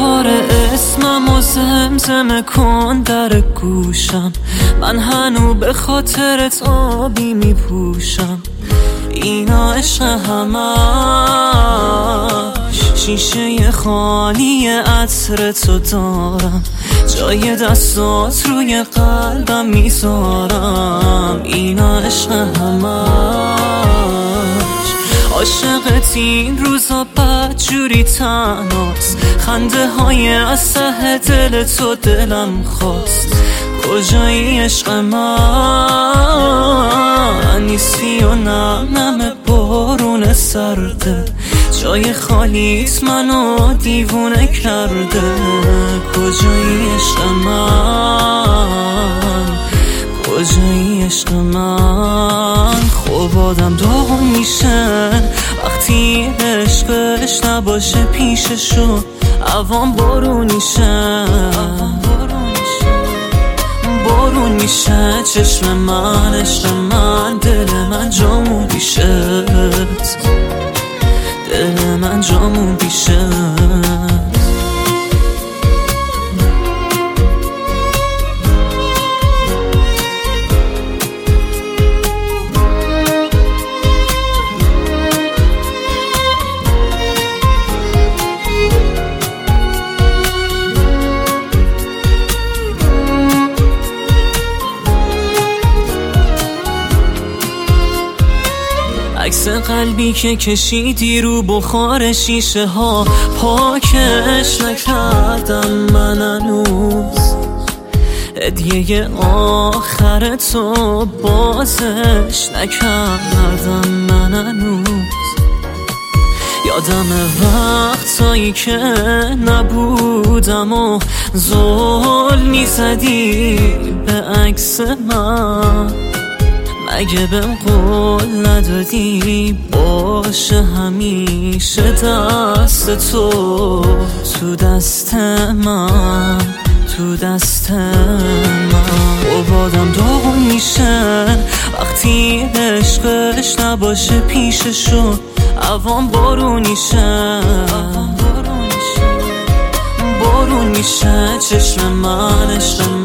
بار اسمم و زمزمه کن در گوشم، من هنو به خاطرت آبی میپوشم. اینا عشق همش شیشه خالی عطرتو دارم، جای دستات روی قلبم میذارم. اینا عشق همش عاشقت این روزا بدجوری تنهاست، خنده های از ته دل تو دلم خواست. کجایی عشق من نیستی و نم بارون سرده، جای خالیت منو دیوونه کرده. کجایی عشق من، کجایی عشق من؟ خوب آدم داغون میشه وقتی عشقش نباشه پیششو، عوام بارونیشه بارون میشه. چشم من عشق من، دل من جامون پیشت، دل من جامون پیشت. عکس قلبی که کشیدی رو بخار شیشه ها، پاکش نکردم من هنوز. هدیه آخر تو بازش نکردم من هنوز. یادم وقتایی که نبودم و زل میزدی به عکس من، مگه بهم قول ندادی باشه همیشه دست تو تو دست من، تو دست من. و آدم داغون میشه وقتی عشقش نباشه پیششو، عوام بارونیشه بارون میشه. چشم من عشق